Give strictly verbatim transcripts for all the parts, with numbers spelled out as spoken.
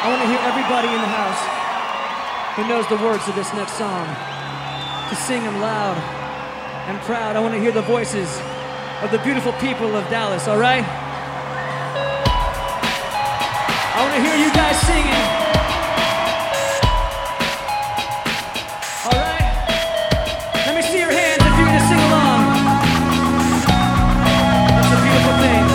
I want to hear everybody in the house who knows the words of this next song to sing them loud and proud. I want to hear the voices of the beautiful people of Dallas, all right? I want to hear you guys singing. All right? Let me see your hands if you're going to sing along. That's a beautiful thing.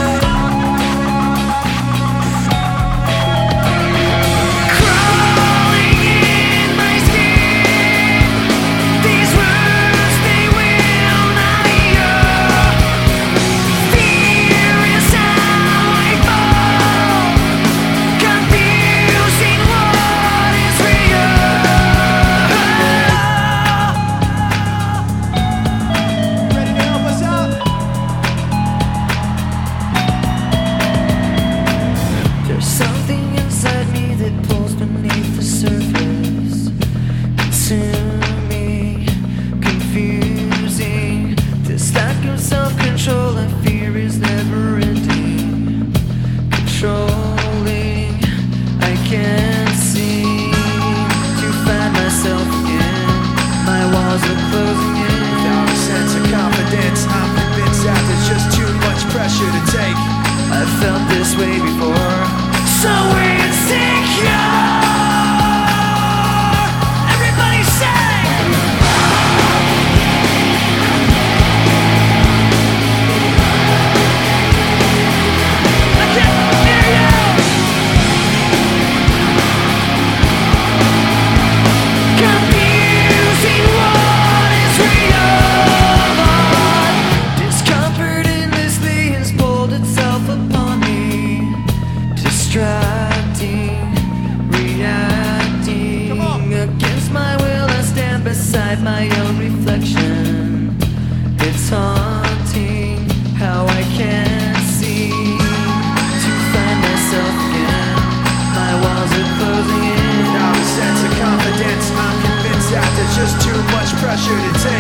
I felt this way before, so we're insecure. Everybody say, I can't hear you. Confusing what is real. Discomfort endlessly has pulled itself upon me, distracting, reacting against my will. I stand beside my own reflection. It's haunting how I can't seem to find myself again. My walls are closing in. Without a sense of confidence, I'm convinced that there's just too much pressure to take.